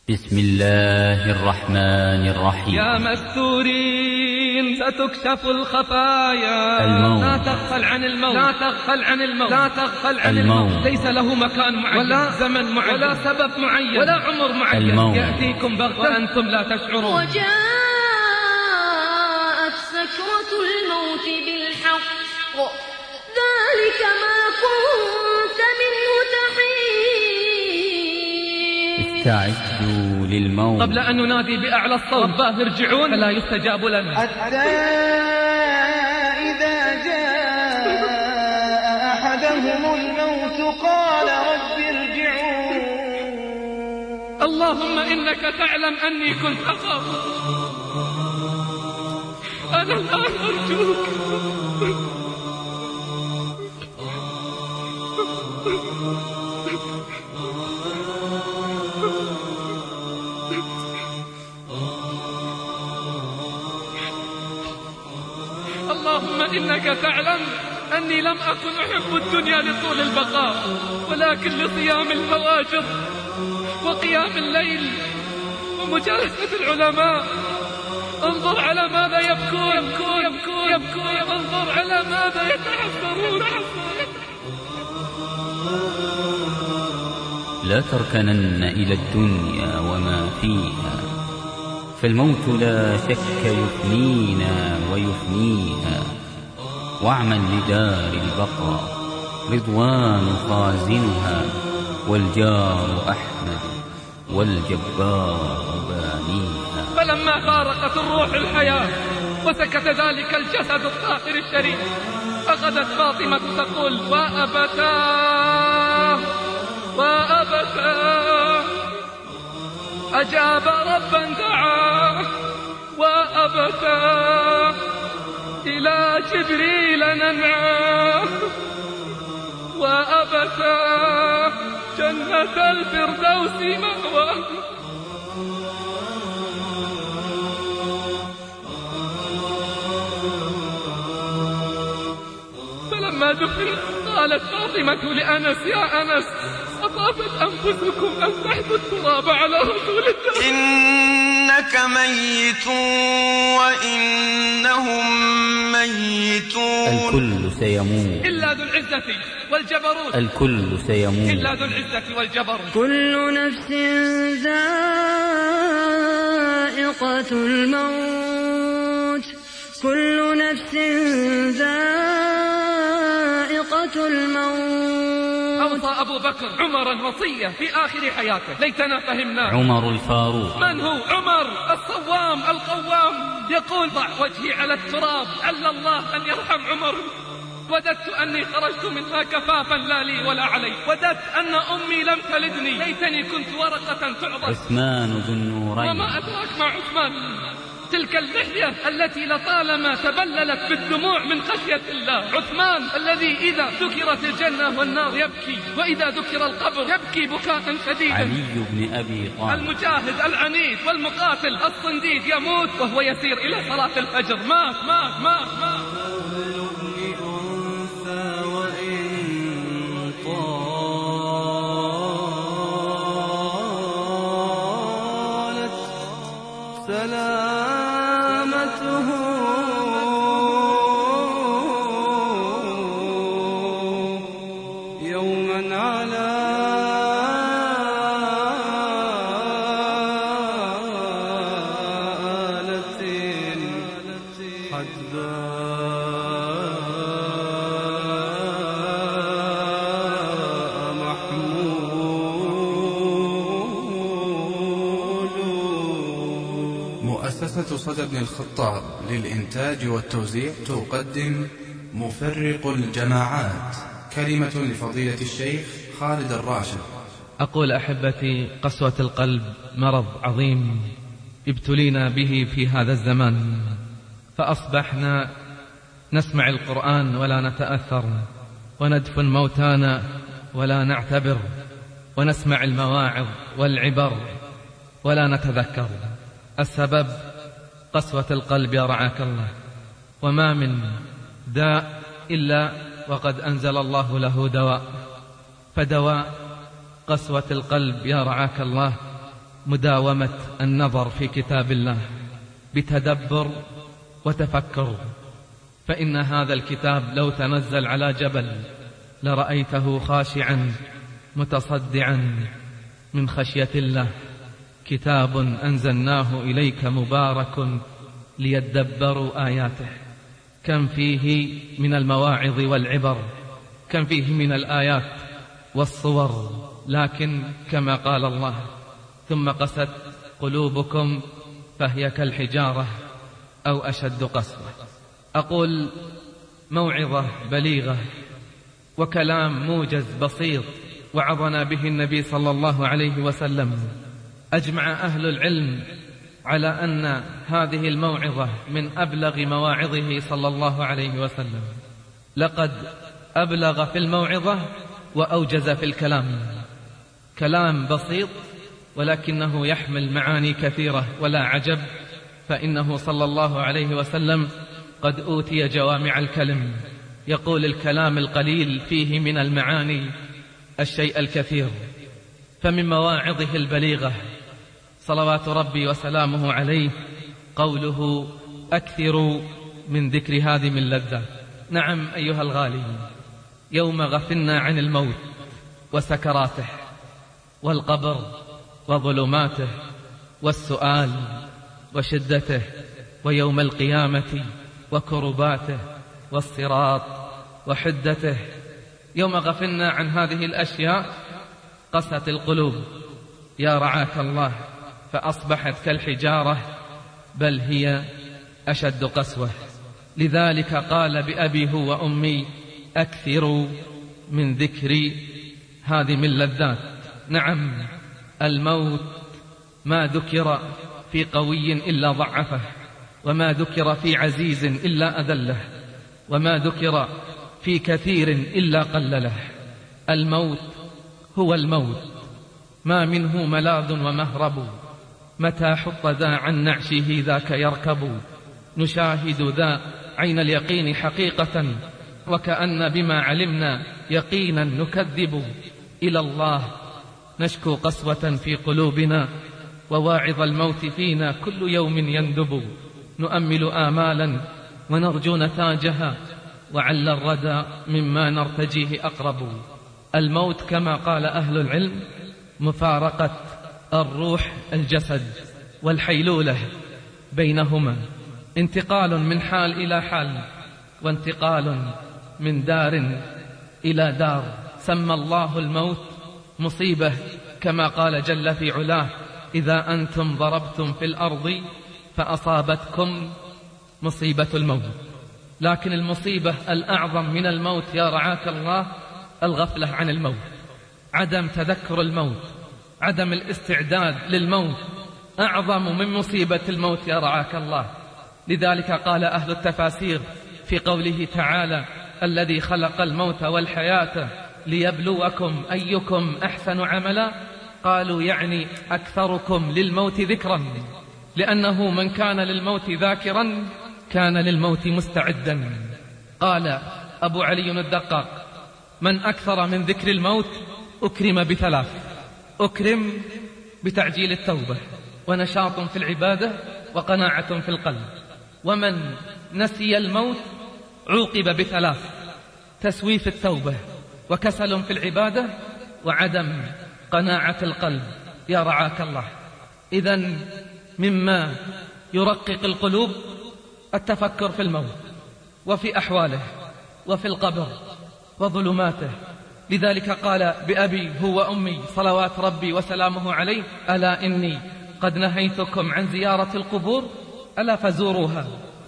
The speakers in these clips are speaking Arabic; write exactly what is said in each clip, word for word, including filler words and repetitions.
بسم الله الرحمن الرحيم. يا مستورين ستكشف الخفايا، الموت. لا تغفل عن الموت، لا تغفل عن الموت، لا تغفل عن الموت. الموت. ليس له مكان معين ولا زمن معين ولا سبب معين ولا عمر معين. الموت. يأتيكم بغتة وأنتم لا تشعرون. وجاءت سكرة الموت بالحق ذلك ما كنت منه تحيد. استعدوا للموت قبل أن ننادي بأعلى الصوت رباه ارجعون فلا يستجاب لنا، حتى إذا جاء أحدهم الموت قال رب ارجعون. اللهم إنك تعلم أني كنت أخاف، أنا الآن أرجوك. اللهم إنك تعلم أني لم أكن أحب الدنيا لطول البقاء، ولكن لصيام الفواجر وقيام الليل ومجالسة العلماء. انظر على ماذا يبكون يبكون يبكون يبكون انظر على ماذا يتحسرون. لا تركنن إلى الدنيا وما فيها، فالموت لا شك يفنينا ويفنيها. واعمل لدار البقاء رضوان خازنها، والجار أحمد والجبار بانيها. فلما فارقت الروح الحياة وسكت ذلك الجسد الطاهر الشريف، أخذت فاطمة تقول: وأبتاه وأبتاه. أجاب ربا دعاه وأبتاه، إلى جبريل ننعاه وأبتاه، جنة الفردوس مأواه. فلما دفن قالت فاطمة لأنس: يا أنس، أطابت أنفسكم أن تحثوا التراب على رسول الله؟ إنك ميت وإنهم ميتون. الكل سيموت إلا ذو العزة والجبروت، الكل سيموت إلا ذو العزة والجبروت. كل نفس ذائقة الموت، كل نفس ذائقة الموت. أوصى أبو بكر عمرا وصية في آخر حياته ليتنا فهمناه. عمر الفاروق. من هو عمر؟ الصوام القوام. يقول: ضع وجهي على التراب عل الله أن يرحم عمر. وددت أني خرجت منها كفافا لا لي ولا علي، وددت أن أمي لم تلدني، ليتني كنت ورقة تعضد. عثمان ذو النورين. وما أدراك مع عثمان؟ تلك اللحية التي لطالما تبللت بالدموع من خشية الله. عثمان الذي إذا ذكرت الجنة والنار يبكي، وإذا ذكر القبر يبكي بكاء شديدا. علي بن أبي طالب. المجاهد العنيد والمقاتل الصنديد يموت وهو يسير إلى صلاة الفجر. مات مات مات مات. سلامته يوما على آلة حدباء محمود. مؤسسة صدى بن الخطاب للإنتاج والتوزيع تقدم مفرق الجماعات، كلمة لفضيلة الشيخ خالد الراشد. أقول أحبتي، قسوة القلب مرض عظيم ابتلينا به في هذا الزمان، فأصبحنا نسمع القرآن ولا نتأثر، وندفن موتانا ولا نعتبر، ونسمع المواعظ والعبر ولا نتذكر. السبب قسوة القلب يا رعاك الله. وما من داء إلا وقد أنزل الله له دواء، فدواء قسوة القلب يا رعاك الله مداومة النظر في كتاب الله بتدبر وتفكر، فإن هذا الكتاب لو تنزل على جبل لرأيته خاشعا متصدعا من خشية الله. كتاب أنزلناه إليك مبارك ليدبروا آياته. كم فيه من المواعظ والعبر، كم فيه من الآيات والصور، لكن كما قال الله: ثم قست قلوبكم فهي كالحجارة أو أشد قسوة. أقول موعظة بليغة وكلام موجز بسيط وعظنا به النبي صلى الله عليه وسلم. أجمع أهل العلم على أن هذه الموعظة من أبلغ مواعظه صلى الله عليه وسلم. لقد أبلغ في الموعظة وأوجز في الكلام. كلام بسيط ولكنه يحمل معاني كثيرة، ولا عجب فإنه صلى الله عليه وسلم قد أوتي جوامع الكلم. يقول الكلام القليل فيه من المعاني الشيء الكثير. فمن مواعظه البليغة صلوات ربي وسلامه عليه قوله: أكثروا من ذكر هادم اللذات. نعم أيها الغالي، يوم غفلنا عن الموت وسكراته والقبر وظلماته والسؤال وشدته ويوم القيامة وكرباته والصراط وحدته، يوم غفلنا عن هذه الأشياء قست القلوب يا رعاك الله، فأصبحت كالحجارة بل هي أشد قسوة. لذلك قال بأبي هو وأمي: أكثروا من ذكر هادم اللذات. نعم، الموت ما ذكر في قوي إلا ضعفه، وما ذكر في عزيز إلا أذله، وما ذكر في كثير إلا قلله. الموت هو الموت، ما منه ملاذ ومهرب، متى حط ذا عن نعشه ذاك يركب. نشاهد ذا عين اليقين حقيقة، وكأن بما علمنا يقينا نكذب. إلى الله نشكو قسوة في قلوبنا، وواعظ الموت فينا كل يوم يندب. نؤمل آمالا ونرجو نتاجها، وعل الردى مما نرتجيه أقرب. الموت كما قال أهل العلم مفارقة الروح الجسد، والحيلولة بينهما، انتقال من حال إلى حال، وانتقال من دار إلى دار. سمى الله الموت مصيبة كما قال جل في علاه: إذا أنتم ضربتم في الأرض فأصابتكم مصيبة الموت. لكن المصيبة الأعظم من الموت يا رعاك الله الغفلة عن الموت، عدم تذكر الموت، عدم الاستعداد للموت أعظم من مصيبة الموت يا رعاك الله. لذلك قال أهل التفاسير في قوله تعالى: الذي خلق الموت والحياة ليبلوكم أيكم أحسن عملا، قالوا يعني أكثركم للموت ذكرا، لأنه من كان للموت ذاكرا كان للموت مستعدا. قال أبو علي الدقاق: من أكثر من ذكر الموت أكرم بثلاث: أكرم بتعجيل التوبة، ونشاط في العبادة، وقناعة في القلب. ومن نسي الموت عوقب بثلاث: تسويف التوبة، وكسل في العبادة، وعدم قناعة القلب يا رعاك الله. إذن مما يرقق القلوب التفكر في الموت وفي أحواله وفي القبر وظلماته. لذلك قال بأبي هو وأمي صلوات ربي وسلامه عليه: ألا إني قد نهيتكم عن زيارة القبور، ألا فزوروها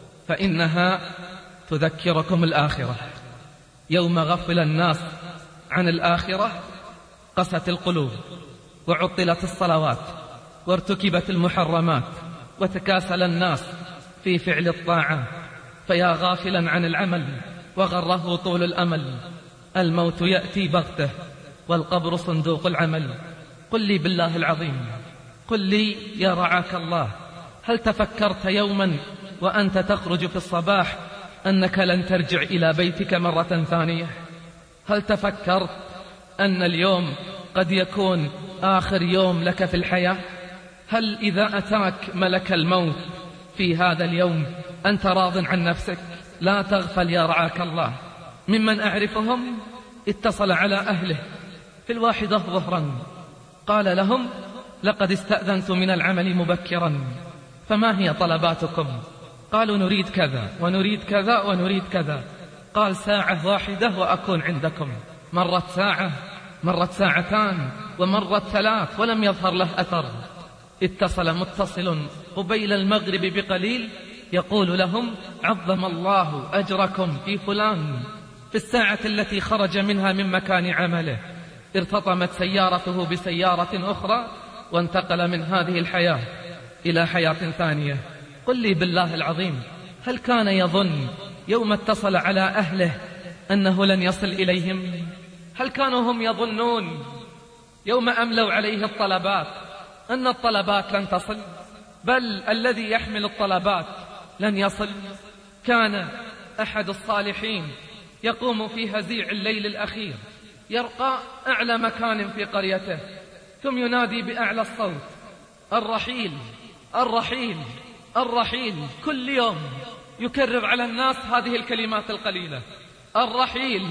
فإنها تذكركم الآخرة. يوم غفل الناس عن الآخرة قست القلوب، وعطلت الصلوات، وارتكبت المحرمات، وتكاسل الناس في فعل الطاعة. فيا غافلا عن العمل وغره طول الأمل، الموت يأتي بغته والقبر صندوق العمل. قل لي بالله العظيم، قل لي يا رعاك الله، هل تفكرت يوما وأنت تخرج في الصباح أنك لن ترجع إلى بيتك مرة ثانية؟ هل تفكرت أن اليوم قد يكون آخر يوم لك في الحياة؟ هل إذا أتاك ملك الموت في هذا اليوم أنت راض عن نفسك؟ لا تغفل يا رعاك الله. ممن أعرفهم اتصل على أهله في الواحدة ظهرا قال لهم لقد استأذنت من العمل مبكرا، فما هي طلباتكم؟ قالوا نريد كذا ونريد كذا ونريد كذا. قال ساعة واحدة وأكون عندكم. مرت ساعة، مرت ساعتان، ومرت ثلاث ولم يظهر له أثر. اتصل متصل قبيل المغرب بقليل يقول لهم عظم الله أجركم في فلان. في الساعة التي خرج منها من مكان عمله ارتطمت سيارته بسيارة أخرى وانتقل من هذه الحياة إلى حياة ثانية. قل لي بالله العظيم، هل كان يظن يوم اتصل على أهله أنه لن يصل إليهم؟ هل كانوا هم يظنون يوم أملوا عليه الطلبات أن الطلبات لن تصل؟ بل الذي يحمل الطلبات لن يصل. كان أحد الصالحين يقوم في هزيع الليل الأخير يرقى أعلى مكان في قريته ثم ينادي بأعلى الصوت الرحيل الرحيل الرحيل. كل يوم يكرر على الناس هذه الكلمات القليلة الرحيل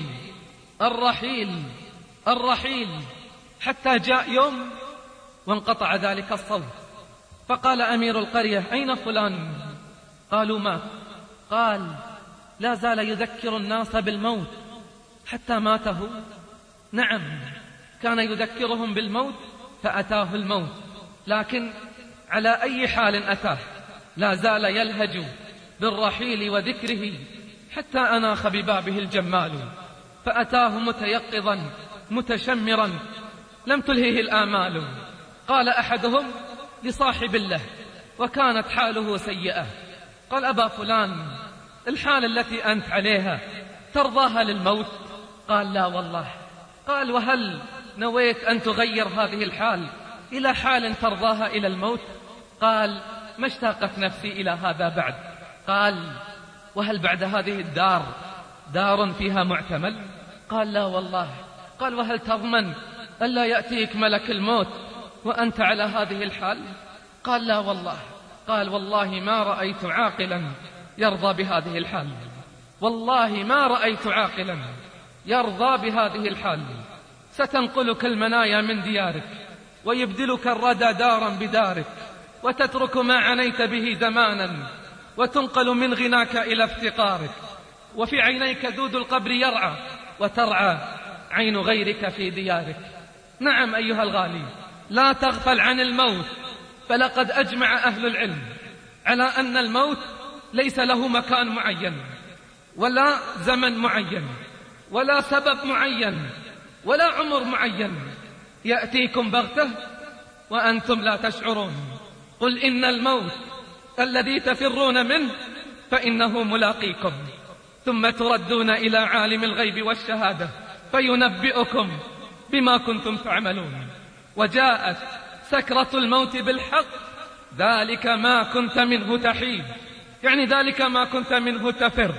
الرحيل الرحيل، حتى جاء يوم وانقطع ذلك الصوت. فقال أمير القرية أين فلان؟ قالوا مات. قال لا زال يذكر الناس بالموت حتى ماته. نعم، كان يذكرهم بالموت فأتاه الموت، لكن على أي حال أتاه لا زال يلهج بالرحيل وذكره حتى أناخ ببابه الجمال، فأتاه متيقظا متشمرا لم تلهه الآمال. قال أحدهم لصاحب له وكانت حاله سيئة، قال أبا فلان الحال التي أنت عليها ترضاها للموت؟ قال لا والله. قال وهل نويت أن تغير هذه الحال إلى حال ترضاها إلى الموت؟ قال ما اشتاقت نفسي إلى هذا بعد. قال وهل بعد هذه الدار دار فيها معتمل؟ قال لا والله. قال وهل تضمن ألا يأتيك ملك الموت وأنت على هذه الحال؟ قال لا والله. قال والله ما رأيت عاقلا يرضى بهذه الحال، والله ما رأيت عاقلا يرضى بهذه الحال. ستنقلك المنايا من ديارك ويبدلك الردى دارا بدارك، وتترك ما عنيت به زمانا وتنقل من غناك إلى افتقارك، وفي عينيك دود القبر يرعى وترعى عين غيرك في ديارك. نعم أيها الغالي، لا تغفل عن الموت، فلقد أجمع أهل العلم على أن الموت ليس له مكان معين ولا زمن معين ولا سبب معين ولا عمر معين، يأتيكم بغتة وأنتم لا تشعرون. قل إن الموت الذي تفرون منه فإنه ملاقيكم، ثم تردون إلى عالم الغيب والشهادة فينبئكم بما كنتم تعملون. وجاءت سكرة الموت بالحق، ذلك ما كنت منه تحيد، يعني ذلك ما كنت منه تفر،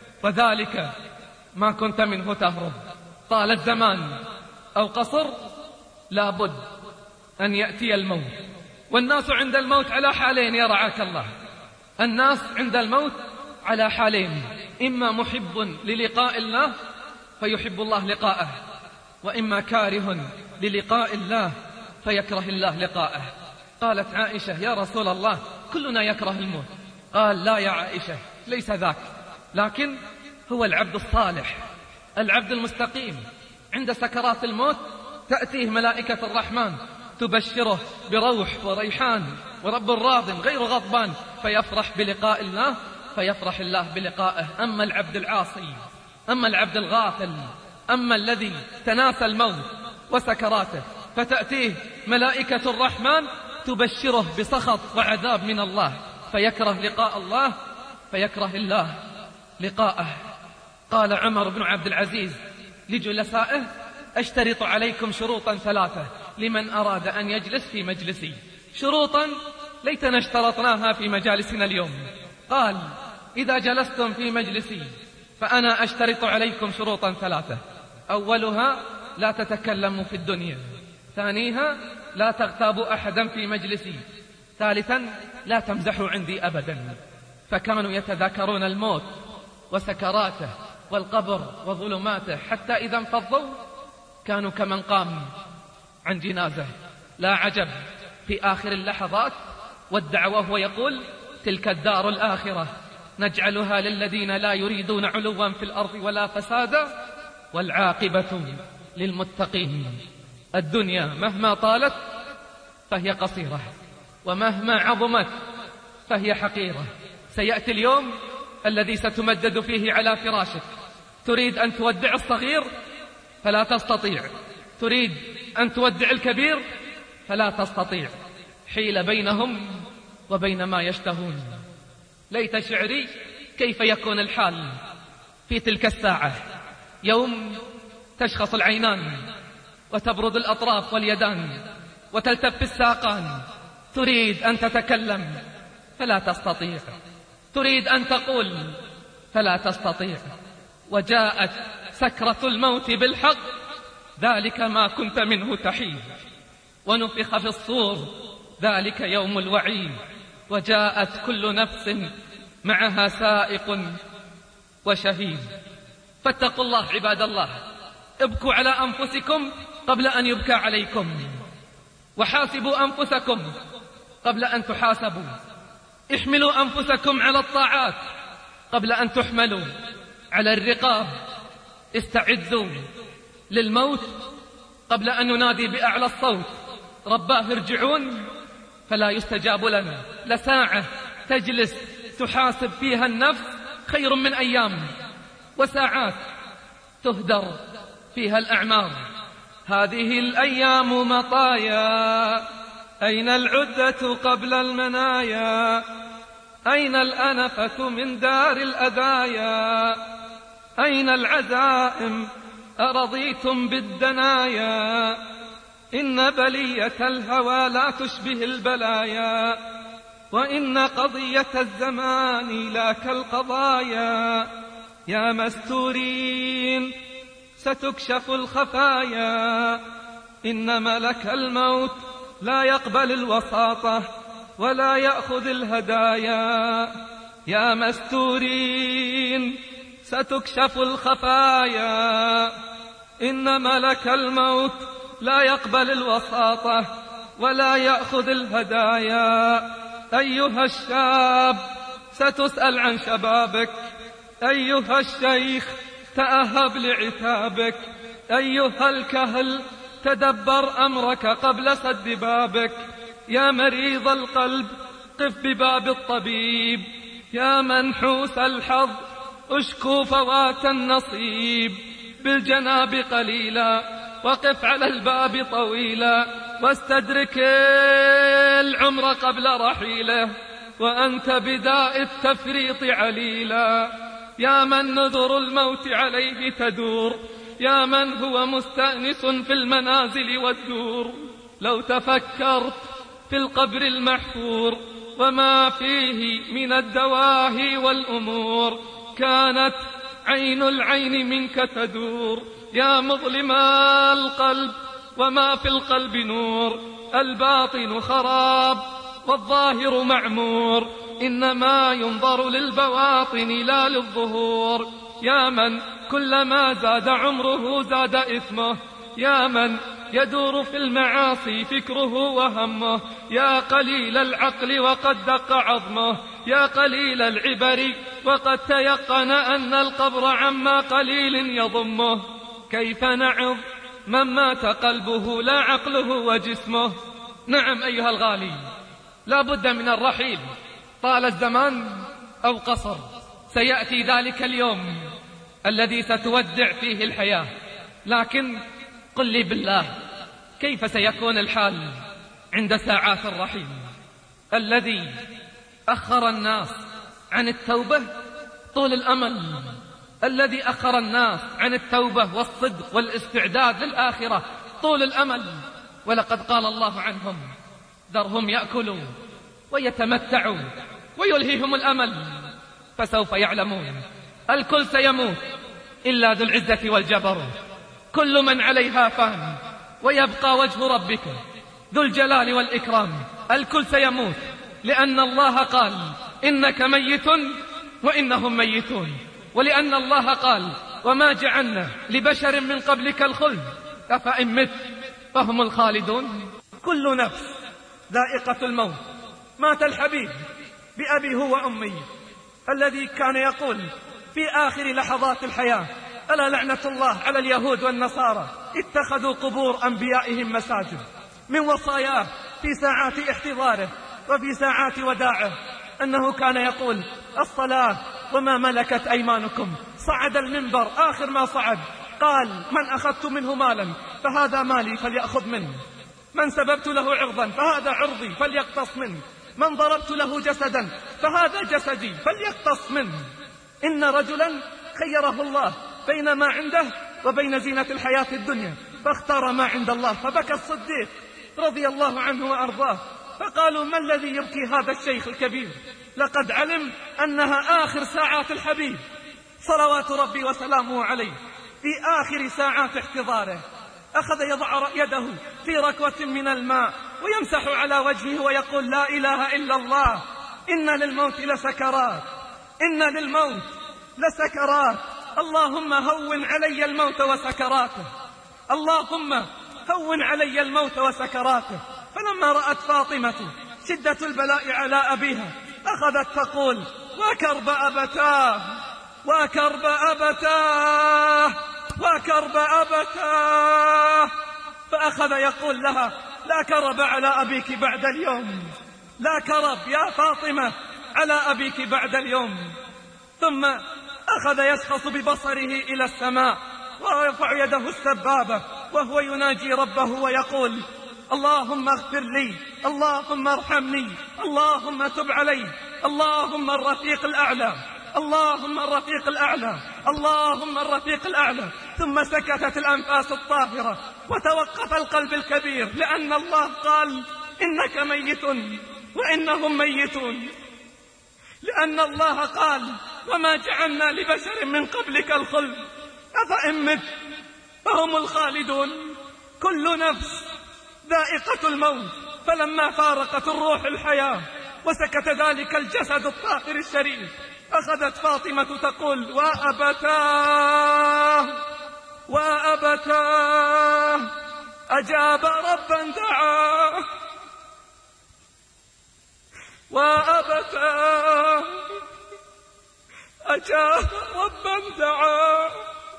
وذلك ما كنت منه تهرب. طال الزمان أو قصر لابد أن يأتي الموت. والناس عند الموت على حالين يا رعاك الله، الناس عند الموت على حالين: إما محب للقاء الله فيحب الله لقاءه، وإما كاره للقاء الله فيكره الله لقاءه. قالت عائشة يا رسول الله كلنا يكره الموت. قال لا يا عائشة، ليس ذاك، لكن هو العبد الصالح العبد المستقيم عند سكرات الموت تأتيه ملائكة الرحمن تبشره بروح وريحان ورب راض غير غضبان، فيفرح بلقاء الله فيفرح الله بلقائه. أما العبد العاصي، أما العبد الغافل، أما الذي تناسى الموت وسكراته فتأتيه ملائكة الرحمن تبشره بسخط وعذاب من الله، فيكره لقاء الله فيكره الله لقاءه. قال عمر بن عبد العزيز لجلسائه أشترط عليكم شروطا ثلاثة لمن أراد أن يجلس في مجلسي، شروطا ليتنا اشترطناها في مجالسنا اليوم. قال إذا جلستم في مجلسي فأنا أشترط عليكم شروطا ثلاثة: أولها لا تتكلموا في الدنيا، ثانيها لا تغتابوا أحدا في مجلسي، ثالثا لا تمزحوا عندي أبدا، فكانوا يتذاكرون الموت وسكراته والقبر وظلماته، حتى إذا انفضوا كانوا كمن قام عن جنازة. لا عجب في آخر اللحظات ودع وهو يقول: تلك الدار الآخرة نجعلها للذين لا يريدون علوا في الأرض ولا فسادا والعاقبة للمتقين. الدنيا مهما طالت فهي قصيرة، ومهما عظمت فهي حقيرة. سيأتي اليوم الذي ستمدد فيه على فراشك، تريد أن تودع الصغير فلا تستطيع، تريد أن تودع الكبير فلا تستطيع، حيل بينهم وبين ما يشتهون. ليت شعري كيف يكون الحال في تلك الساعة، يوم تشخص العينان وتبرد الأطراف واليدان وتلتف الساقان، تريد أن تتكلم فلا تستطيع، تريد أن تقول فلا تستطيع. وجاءت سكرة الموت بالحق، ذلك ما كنت منه تحيد، ونفخ في الصور، ذلك يوم الوعيد، وجاءت كل نفس معها سائق وشهيد. فاتقوا الله عباد الله، ابكوا على أنفسكم قبل أن يبكى عليكم، وحاسبوا أنفسكم قبل أن تحاسبوا، احملوا أنفسكم على الطاعات قبل أن تحملوا على الرقاب، استعدوا للموت قبل أن ننادي بأعلى الصوت: رباه ارجعون، فلا يستجاب لنا. لساعة تجلس تحاسب فيها النفس خير من أيام، وساعات تهدر فيها الأعمار. هذه الأيام مطايا، أين العدة قبل المنايا؟ أين الأنفة من دار الأذايا؟ أين العزائم أرضيتم بالدنايا؟ إن بلية الهوى لا تشبه البلايا، وإن قضية الزمان لا كالقضايا. يا مستورين ستكشف الخفايا، إن ملك الموت لا يقبل الوساطة ولا يأخذ الهدايا. يا مستورين ستكشف الخفايا، إن ملك الموت لا يقبل الوساطة ولا يأخذ الهدايا. أيها الشاب ستسأل عن شبابك، أيها الشيخ تأهب لعتابك، أيها الكهل تدبر أمرك قبل سد بابك. يا مريض القلب قف بباب الطبيب، يا منحوس الحظ اشكو فوات النصيب. بالجناب قليلا وقف على الباب طويلا، واستدرك العمر قبل رحيله، وأنت بداء التفريط عليلا. يا من نذر الموت عليه تدور، يا من هو مستأنس في المنازل والدور. لو تفكرت في القبر المحفور وما فيه من الدواهي والأمور، كانت عين العين منك تدور. يا مظلم القلب وما في القلب نور، الباطن خراب والظاهر معمور، إنما ينظر للبواطن لا للظهور. يا من كلما زاد عمره زاد إثمه، يا من يدور في المعاصي فكره وهمه. يا قليل العقل وقد دق عظمه، يا قليل العبر وقد تيقن أن القبر عما قليل يضمه. كيف نعظ من مات قلبه لا عقله وجسمه؟ نعم أيها الغالي، لا بد من الرحيل، طال الزمان أو قصر، سيأتي ذلك اليوم الذي ستودع فيه الحياة. لكن قل لي بالله، كيف سيكون الحال عند ساعات الرحيل؟ الذي أخر الناس عن التوبة طول الأمل، الذي أخر الناس عن التوبة والصدق والاستعداد للآخرة طول الأمل. ولقد قال الله عنهم: ذرهم يأكلوا ويتمتعوا ويلهيهم الأمل فسوف يعلمون. الكل سيموت إلا ذو العزة والجبروت، كل من عليها فان، ويبقى وجه ربك ذو الجلال والإكرام. الكل سيموت لأن الله قال إنك ميت وإنهم ميتون، ولأن الله قال وما جعلنا لبشر من قبلك الخلد أفإن مت فهم الخالدون. كل نفس ذائقة الموت. مات الحبيب بأبي هو وأمي الذي كان يقول في آخر لحظات الحياة: ألا لعنة الله على اليهود والنصارى اتخذوا قبور أنبيائهم مساجد. من وصاياه في ساعات احتضاره وفي ساعات وداعه أنه كان يقول: الصلاة وما ملكت أيمانكم. صعد المنبر آخر ما صعد قال: من أخذت منه مالا فهذا مالي فليأخذ منه، من سببت له عرضا فهذا عرضي فليقتص منه، من ضربت له جسدا فهذا جسدي فليقتص منه. إن رجلا خيره الله بين ما عنده وبين زينة الحياة الدنيا فاختار ما عند الله، فبكى الصديق رضي الله عنه وأرضاه، فقالوا: ما الذي يبكي هذا الشيخ الكبير؟ لقد علم أنها آخر ساعات الحبيب صلوات ربي وسلامه عليه. في آخر ساعات احتضاره أخذ يضع يده في ركوة من الماء ويمسح على وجهه ويقول: لا إله إلا الله، إن للموت لسكرات، إن للموت لسكرات، اللهم هون علي الموت وسكراته، اللهم هون علي الموت وسكراته. فلما رأت فاطمة شدة البلاء على أبيها أخذت تقول: وكرب أبتاه وكرب أبتاه وكرب أبتاه. فأخذ يقول لها: لا كرب على أبيك بعد اليوم، لا كرب يا فاطمة على أبيك بعد اليوم. ثم أخذ يشخص ببصره إلى السماء ويرفع يده السبابة وهو يناجي ربه ويقول: اللهم اغفر لي، اللهم ارحمني، اللهم تب علي، اللهم الرفيق الأعلى، اللهم الرفيق الأعلى، اللهم الرفيق الأعلى. ثم سكتت الأنفاس الطاهرة وتوقف القلب الكبير، لأن الله قال: إنك ميت وإنهم ميتون. لأن الله قال: وما جعلنا لبشر من قبلك الخلد أفإن مت فهم الخالدون. كل نفس ذائقة الموت. فلما فارقت الروح الحياة وسكت ذلك الجسد الطاهر الشريف أخذت فاطمة تقول: وأبتاه وأبتاه أجاب ربا دعاه، وأبتاه أجاب ربا دعاه،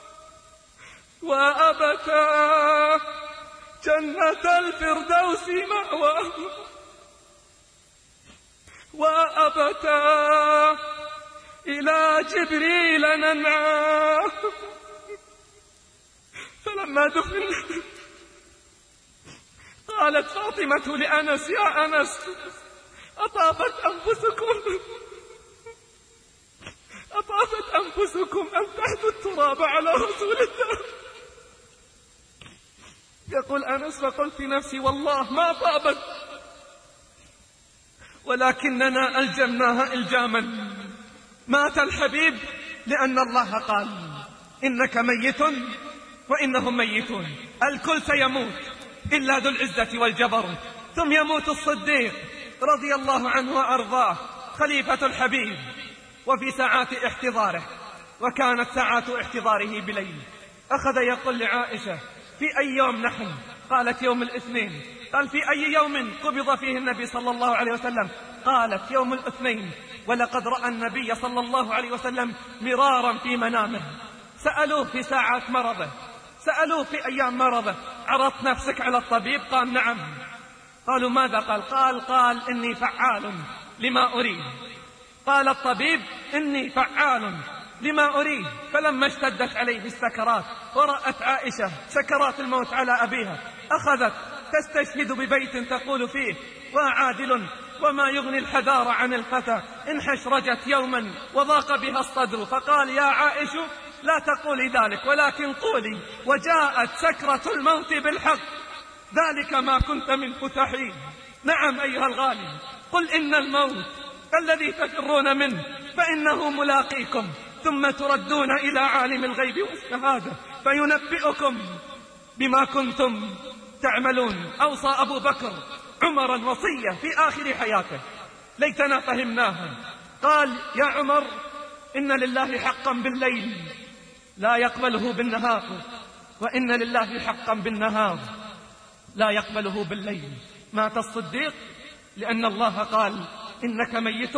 وأبتاه جنة الفردوس مأواه، وأبتاه إلى جبريل ننعاه. فلما دفن قالت فاطمة لأنس: يا أنس، أطابت أنفسكم أطابت أنفسكم أن تحثوا التراب على رسول الله. يقول أنس: فقلت في نفسي والله ما طابت، ولكننا ألجمناها إلجاما. مات الحبيب لأن الله قال: إنك ميت وإنهم ميتون. الكل سيموت إلا ذو العزة والجبروت. ثم يموت الصديق رضي الله عنه وأرضاه خليفة الحبيب وفي ساعات احتضاره، وكانت ساعات احتضاره بليل. أخذ يقول لعائشة: في أي يوم نحن؟ قالت: يوم الاثنين. قال: في أي يوم قبض فيه النبي صلى الله عليه وسلم؟ قالت: يوم الاثنين. ولقد رأى النبي صلى الله عليه وسلم مرارا في منامه. سألوه في ساعات مرضه، سألوه في أيام مرضه: عرضت نفسك على الطبيب؟ قال: نعم. قالوا: ماذا قال؟ قال قال إني فعال لما أريد. قال الطبيب: إني فعال لما أريد. فلما اشتدت عليه السكرات ورأت عائشة سكرات الموت على أبيها أخذت تستشهد ببيت تقول فيه: وعادل وما يغني الحذار عن الفتى إن حشرجت يوما وضاق بها الصدر. فقال: يا عائش لا تقولي ذلك، ولكن قولي: وجاءت سكرة الموت بالحق، ذلك ما كنت منه تحيد. نعم أيها الغالي، قل إن الموت الذي تفرون منه فإنه ملاقيكم، ثم تردون إلى عالم الغيب والشهادة فينبئكم بما كنتم تعملون. أوصى أبو بكر عمرا وصية في آخر حياته ليتنا فهمناها. قال: يا عمر، إن لله حقا بالليل لا يقبله بالنهار، وإن لله حقا بالنهار لا يقبله بالليل. مات الصديق لأن الله قال: إنك ميت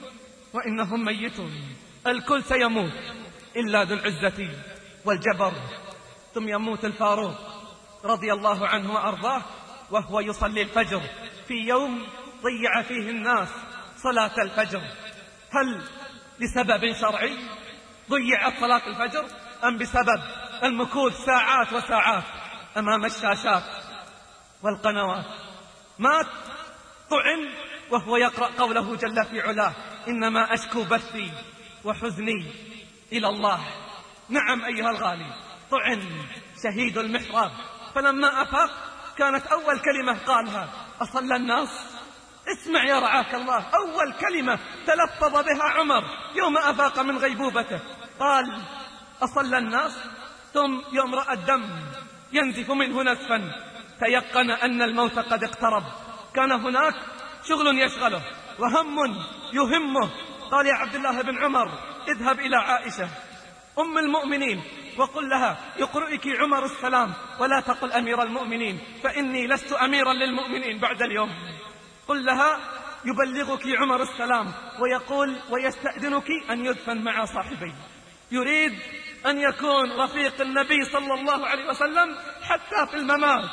وإنهم ميتون. الكل سيموت إلا ذو العزة والجبر. ثم يموت الفاروق رضي الله عنه وأرضاه وهو يصلي الفجر في يوم ضيع فيه الناس صلاة الفجر. هل لسبب شرعي ضيعت صلاة الفجر، أم بسبب المكوث ساعات وساعات أمام الشاشات والقنوات؟ مات، طعن وهو يقرأ قوله جل في علاه: إنما أشكو بثي وحزني إلى الله. نعم أيها الغالي، طعن شهيد المحراب. فلما أفاق كانت أول كلمة قالها: أصلى الناس؟ اسمع يا رعاك الله، أول كلمة تلفظ بها عمر يوم أفاق من غيبوبته قال: أصلى الناس؟ ثم يوم رأى الدم ينزف منه نزفا تيقن أن الموت قد اقترب. كان هناك شغل يشغله وهم يهمه. قال: يا عبد الله بن عمر، اذهب إلى عائشة أم المؤمنين وقل لها يقرئك عمر السلام، ولا تقل أمير المؤمنين، فإني لست أميرا للمؤمنين بعد اليوم. قل لها يبلغك عمر السلام ويقول ويستأذنك أن يدفن مع صاحبي. يريد أن يكون رفيق النبي صلى الله عليه وسلم حتى في الممات،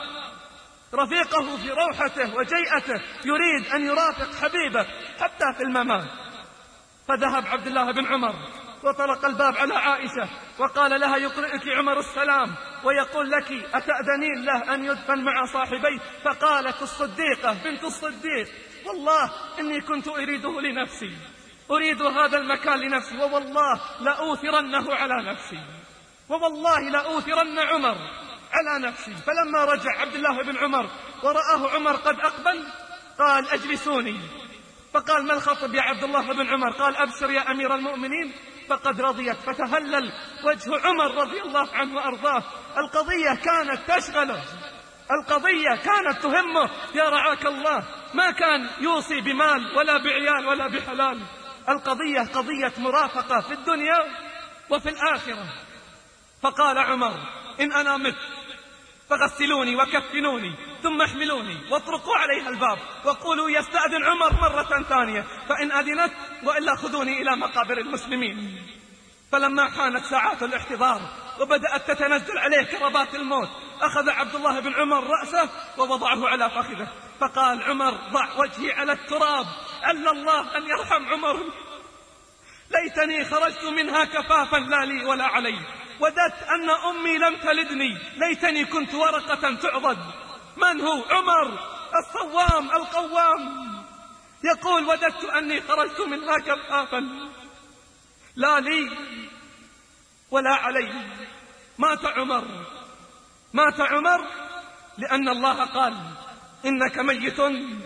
رفيقه في روحته وجيئته، يريد أن يرافق حبيبه حتى في الممات. فذهب عبد الله بن عمر وطرق الباب على عائشة وقال لها يقرئك عمر السلام ويقول لك أتأذنين له أن يدفن مع صاحبي؟ فقالت الصديقة بنت الصديق: والله إني كنت أريده لنفسي، أريد هذا المكان لنفسي، ووالله لأوثرنه على نفسي، ووالله لأوثرن عمر على نفسي. فلما رجع عبد الله بن عمر ورآه عمر قد أقبل قال: أجلسوني. فقال: ما الخطب يا عبد الله بن عمر؟ قال: أبشر يا أمير المؤمنين فقد رضيت. فتهلل وجه عمر رضي الله عنه وأرضاه. القضية كانت تشغله، القضية كانت تهمه يا رعاك الله. ما كان يوصي بمال ولا بعيال ولا بحلال، القضية قضية مرافقة في الدنيا وفي الآخرة. فقال عمر: إن أنا مت فغسلوني وكفنوني ثم احملوني واطرقوا عليها الباب وقولوا يستأذن عمر مرة ثانية، فإن أذنت وإلا خذوني إلى مقابر المسلمين. فلما حانت ساعات الاحتضار وبدأت تتنزل عليه كربات الموت، أخذ عبد الله بن عمر رأسه ووضعه على فخذه، فقال عمر: ضع وجهي على التراب، ألا الله أن يرحم عمر، ليتني خرجت منها كفافا لا لي ولا علي، وددت أن أمي لم تلدني، ليتني كنت ورقة تعضد. من هو؟ عمر الصوام القوام، يقول: وددت أني خرجت منها كفافا لا لي ولا علي. مات عمر، مات عمر لأن الله قال: إنك ميت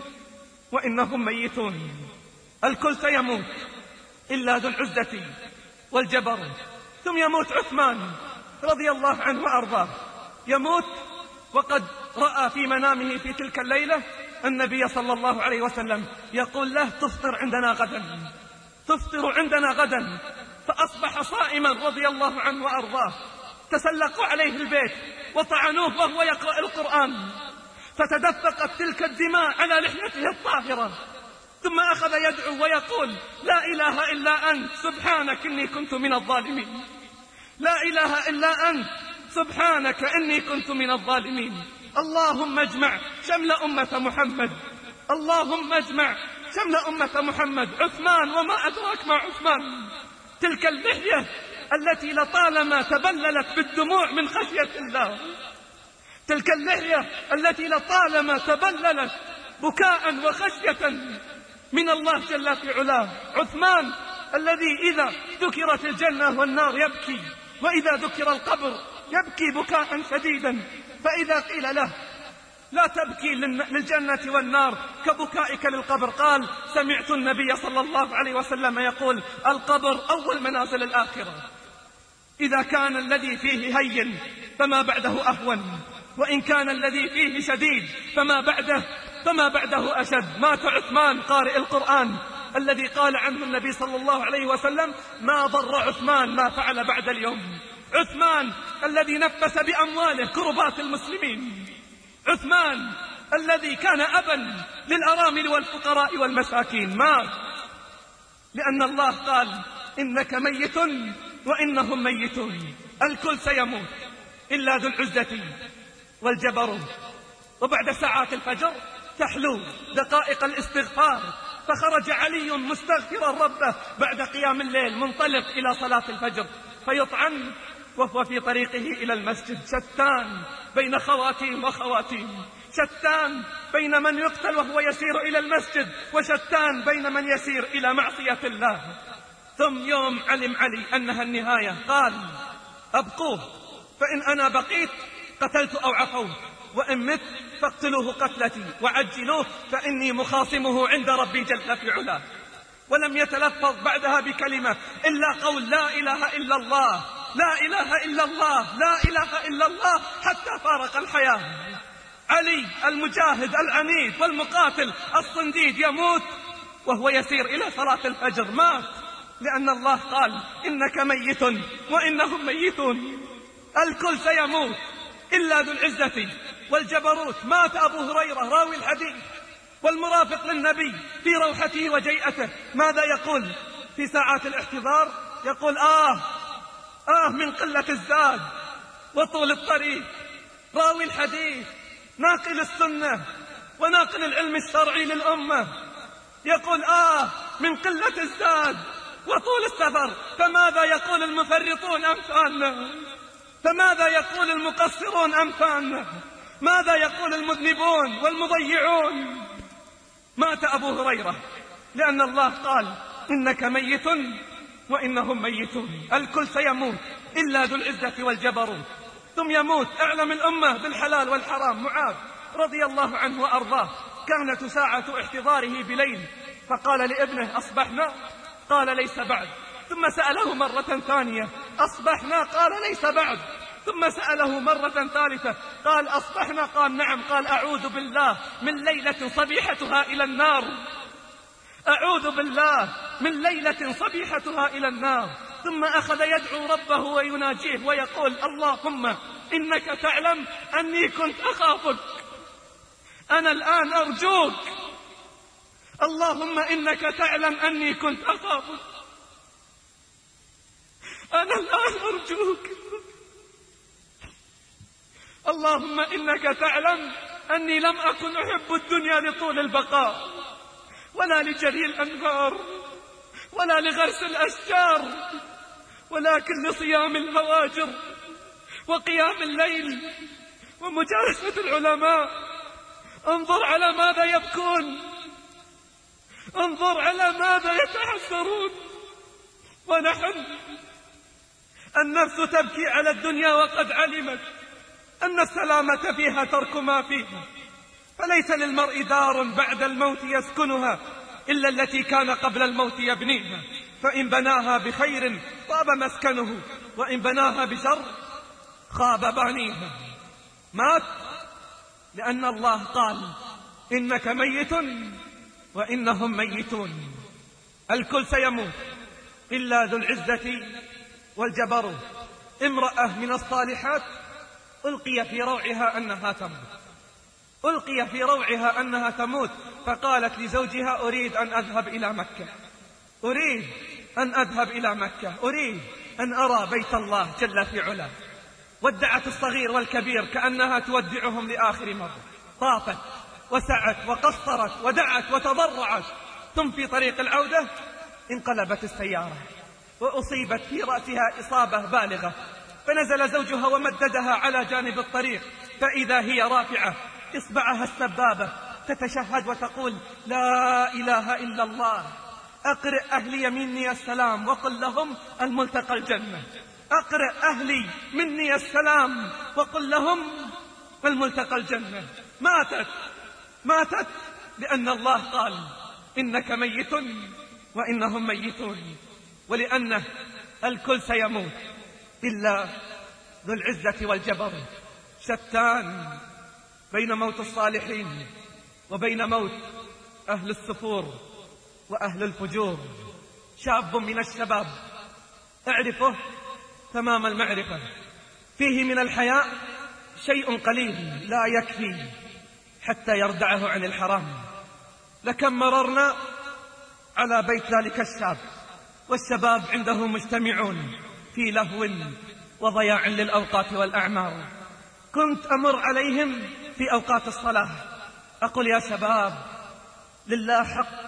وإنهم ميتون. الكل سيموت إلا ذو العزة والجبر. ثم يموت عثمان رضي الله عنه وأرضاه، يموت وقد رأى في منامه في تلك الليلة النبي صلى الله عليه وسلم يقول له: تفطر عندنا غدا، تفطر عندنا غدا. فأصبح صائما رضي الله عنه وأرضاه. تسلقوا عليه البيت وطعنوه وهو يقرأ القرآن، فتدفقت تلك الدماء على لحيته الطاهرة. ثم أخذ يدعو ويقول: لا إله إلا أنت سبحانك إني كنت من الظالمين، لا إله إلا أنت سبحانك إني كنت من الظالمين. اللهم اجمع شمل أمة محمد، اللهم اجمع شمل أمة محمد. عثمان، وما أدراك ما عثمان، تلك اللحية التي لطالما تبللت بالدموع من خشية الله، تلك اللحية التي لطالما تبللت بكاء وخشية من الله جل في علاه. عثمان الذي إذا ذكرت الجنة والنار يبكي، وإذا ذكر القبر يبكي بكاء شديدا. فإذا قيل له: لا تبكي للجنة والنار كبكائك للقبر، قال: سمعت النبي صلى الله عليه وسلم يقول: القبر أول منازل الآخرة، إذا كان الذي فيه هين فما بعده أهون، وإن كان الذي فيه شديد فما بعده فما بعده أشد. مات عثمان قارئ القرآن الذي قال عنه النبي صلى الله عليه وسلم: ما ضر عثمان ما فعل بعد اليوم. عثمان الذي نفس بأمواله كربات المسلمين، عثمان الذي كان أبا للأرامل والفقراء والمساكين، مات لأن الله قال: إنك ميت وإنهم ميتون. الكل سيموت إلا ذو العزة والجبروت. وبعد ساعات الفجر تحلو دقائق الاستغفار، فخرج علي مستغفرا ربه بعد قيام الليل منطلق إلى صلاة الفجر، فيطعن وهو في طريقه إلى المسجد. شتان بين خواتيم وخواتيم، شتان بين من يقتل وهو يسير إلى المسجد، وشتان بين من يسير إلى معصية الله. ثم يوم علم علي أنها النهاية قال: أبقوه، فإن أنا بقيت قتلت أو عفوت، وإن مت فاقتلوه قتلتي وعجلوه، فإني مخاصمه عند ربي جل في علاه. ولم يتلفظ بعدها بكلمة إلا قول لا إله إلا الله، لا إله إلا الله، لا إله إلا الله، حتى فارق الحياة. علي المجاهد العنيد والمقاتل الصنديد يموت وهو يسير إلى صلاة الفجر، مات لأن الله قال: إنك ميت وإنهم ميتون. الكل سيموت إلا ذو العزة والجبروت. مات أبو هريرة راوي الحديث والمرافق للنبي في روحته وجيئته. ماذا يقول في ساعات الاحتضار؟ يقول: آه آه من قلة الزاد وطول الطريق. راوي الحديث ناقل السنة وناقل العلم الشرعي للأمة يقول: آه من قلة الزاد وطول السفر. فماذا يقول المفرطون أمثالنا؟ فماذا يقول المقصرون أمثالنا؟ ماذا يقول المذنبون والمضيعون؟ مات أبو هريرة لأن الله قال: إنك ميت وإنهم ميتون. الكل سيموت إلا ذو العزة والجبروت. ثم يموت أعلم الأمة بالحلال والحرام معاذ رضي الله عنه وأرضاه. كانت ساعة احتضاره بليل، فقال لابنه: أصبحنا؟ قال: ليس بعد. ثم سأله مرة ثانية: أصبحنا؟ قال: ليس بعد. ثم سأله مرة ثالثة: قال: أصبحنا؟ قال: نعم. قال: أعوذ بالله من ليلة صبيحتها إلى النار، أعوذ بالله من ليلة صبيحتها إلى النار. ثم أخذ يدعو ربه ويناجيه ويقول: اللهم إنك تعلم أني كنت أخافك، أنا الآن أرجوك، اللهم إنك تعلم أني كنت أخافك، أنا الآن أرجوك، اللهم إنك تعلم أني لم أكن أحب الدنيا لطول البقاء ولا لجري الأنهار ولا لغرس الأشجار، ولكن لصيام الهواجر وقيام الليل ومجالسة العلماء. انظر على ماذا يبكون، انظر على ماذا يتحسرون. ونحن النفس تبكي على الدنيا وقد علمت أن السلامة فيها ترك ما فيها، فليس للمرء دار بعد الموت يسكنها إلا التي كان قبل الموت يبنيها، فإن بناها بخير طاب مسكنه وإن بناها بشر خاب بانيها. مات لأن الله قال: إنك ميت وإنهم ميتون. الكل سيموت إلا ذو العزة والجبروت. امرأة من الصالحات ألقي في روعها أنها تموت، ألقي في روعها أنها تموت، فقالت لزوجها: أريد أن أذهب إلى مكة، أريد أن أذهب إلى مكة، أريد أن أرى بيت الله جل في علاه. ودعت الصغير والكبير كأنها تودعهم لآخر مرة، طافت وسعت وقصرت ودعت وتضرعت. ثم في طريق العودة انقلبت السيارة وأصيبت في رأسها إصابة بالغة، فنزل زوجها ومددها على جانب الطريق، فإذا هي رافعة إصبعها السبابة تتشهد وتقول: لا إله إلا الله، أقرئ أهلي مني السلام وقل لهم الملتقى الجنة، أقرئ أهلي مني السلام وقل لهم الملتقى الجنة. ماتت ماتت لأن الله قال: إنك ميت وإنهم ميتون، ولأنه الكل سيموت إلا ذو العزة والجبروت. شتان بين موت الصالحين وبين موت أهل السفور وأهل الفجور. شاب من الشباب أعرفه تمام المعرفة، فيه من الحياء شيء قليل لا يكفي حتى يردعه عن الحرام. لكم مررنا على بيت ذلك الشاب والشباب عنده مجتمعون في لهو وضياع للأوقات والأعمار. كنت أمر عليهم في أوقات الصلاة أقول يا شباب لله حق،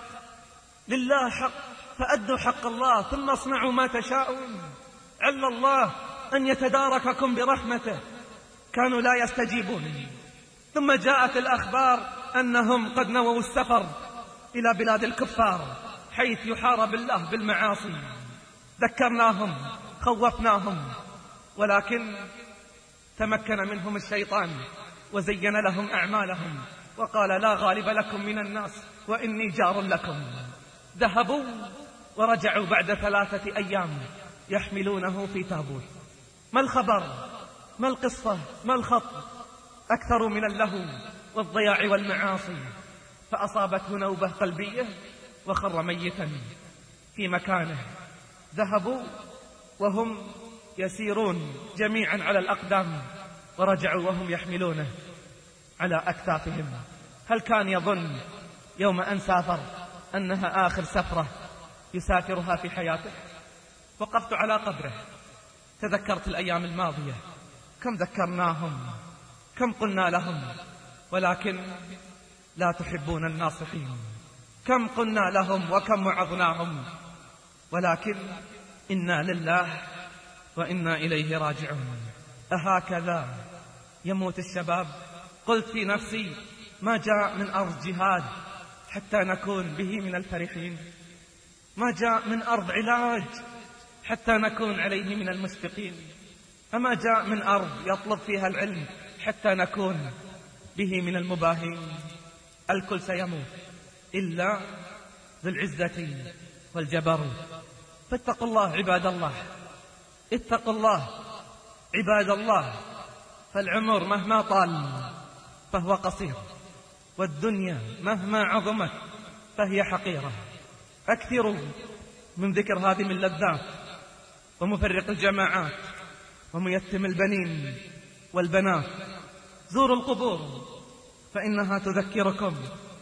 لله حق، فأدوا حق الله ثم اصنعوا ما تشاءون، عل الله أن يتدارككم برحمته. كانوا لا يستجيبون. ثم جاءت الأخبار أنهم قد نووا السفر إلى بلاد الكفار حيث يحارب الله بالمعاصي. ذكرناهم خوفناهم، ولكن تمكن منهم الشيطان وزين لهم أعمالهم وقال لا غالب لكم من الناس وإني جار لكم. ذهبوا ورجعوا بعد ثلاثة أيام يحملونه في تابوت. ما الخبر؟ ما القصة؟ ما الخط؟ أكثر من اللهو والضياع والمعاصي، فأصابته نوبة قلبية وخر ميتا في مكانه. ذهبوا وهم يسيرون جميعا على الأقدام ورجعوا وهم يحملونه على أكتافهم. هل كان يظن يوم أن سافر أنها آخر سفرة يسافرها في حياته؟ وقفت على قبره تذكرت الأيام الماضية، كم ذكرناهم، كم قلنا لهم، ولكن لا تحبون الناصحين. كم قلنا لهم وكم وعظناهم، ولكن إنا لله وإنا إليه راجعون. أهكذا يموت الشباب؟ قلت في نفسي ما جاء من أرض جهاد حتى نكون به من الفرحين، ما جاء من أرض علاج حتى نكون عليه من المشفقين، أما جاء من أرض يطلب فيها العلم حتى نكون به من المباهين. الكل سيموت إلا ذو العزة والجبروت. فاتقوا الله عباد الله، اتقوا الله عباد الله، فالعمر مهما طال فهو قصير، والدنيا مهما عظمت فهي حقيرة. أكثروا من ذكر هادم اللذات ومفرق الجماعات وميتم البنين والبنات. زوروا القبور فإنها تذكركم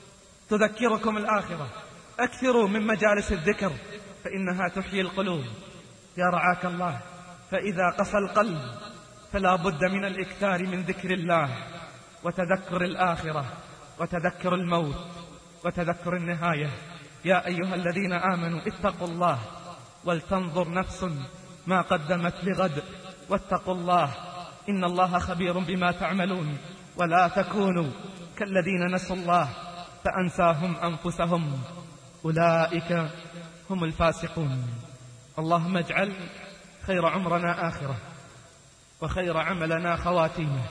تذكركم الآخرة. أكثروا من مجالس الذكر فإنها تحيي القلوب. يا رعاك الله، فإذا قسى القلب فلا بد من الإكثار من ذكر الله وتذكر الآخرة وتذكر الموت وتذكر النهاية. يا أيها الذين آمنوا اتقوا الله ولتنظر نفس ما قدمت لغد واتقوا الله إن الله خبير بما تعملون. ولا تكونوا كالذين نسوا الله فأنساهم أنفسهم أولئك هم الفاسقون. اللهم اجعل خير عمرنا آخرة، وخير عملنا خواتيمه،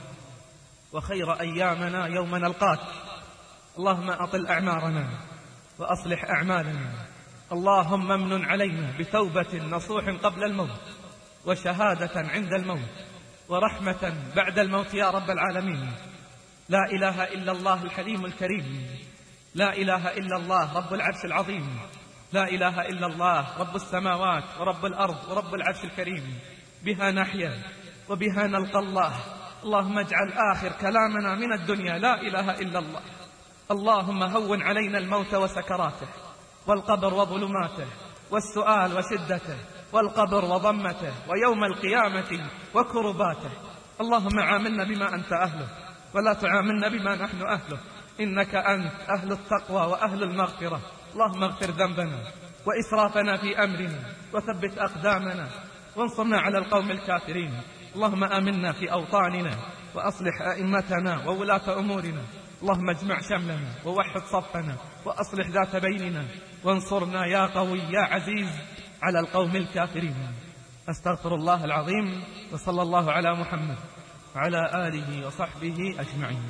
وخير أيامنا يوم نلقاك. اللهم أطل أعمارنا وأصلح أعمالنا. اللهم امن علينا بتوبة نصوح قبل الموت، وشهادة عند الموت، ورحمة بعد الموت يا رب العالمين. لا إله إلا الله الحليم الكريم، لا إله إلا الله رب العرش العظيم، لا إله إلا الله رب السماوات ورب الأرض ورب العرش الكريم. بها نحيا وبها نلقى الله. اللهم اجعل آخر كلامنا من الدنيا لا إله إلا الله. اللهم هون علينا الموت وسكراته، والقبر وظلماته، والسؤال وشدته، والقبر وضمته، ويوم القيامة وكرباته. اللهم عاملنا بما أنت أهله ولا تعاملنا بما نحن أهله، إنك أنت أهل التقوى وأهل المغفرة. اللهم اغفر ذنبنا وإسرافنا في أمرنا، وثبت أقدامنا، وانصرنا على القوم الكافرين. اللهم آمنا في أوطاننا، وأصلح أئمتنا وولاة أمورنا. اللهم اجمع شملنا ووحد صفنا، وأصلح ذات بيننا، وانصرنا يا قوي يا عزيز على القوم الكافرين. أستغفر الله العظيم، وصلى الله على محمد وعلى آله وصحبه أجمعين.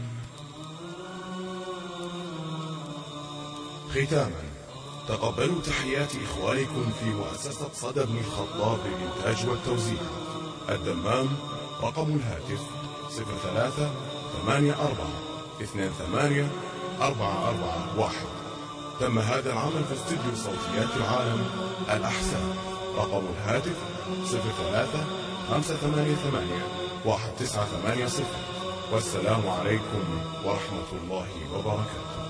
ختاما، تقبلوا تحيات إخوانكم في مؤسسة صدى بن الخطاب للإنتاج والتوزيع. الدمام. رقم الهاتف صفر ثلاثة ثمانية أربعة اثنان ثمانية أربعة أربعة واحد. تم هذا العمل في استديو صوتيات العالم الأحساء. رقم الهاتف صفر ثلاثة خمسة ثمانية ثمانية واحد تسعة ثمانية صفر. والسلام عليكم ورحمة الله وبركاته.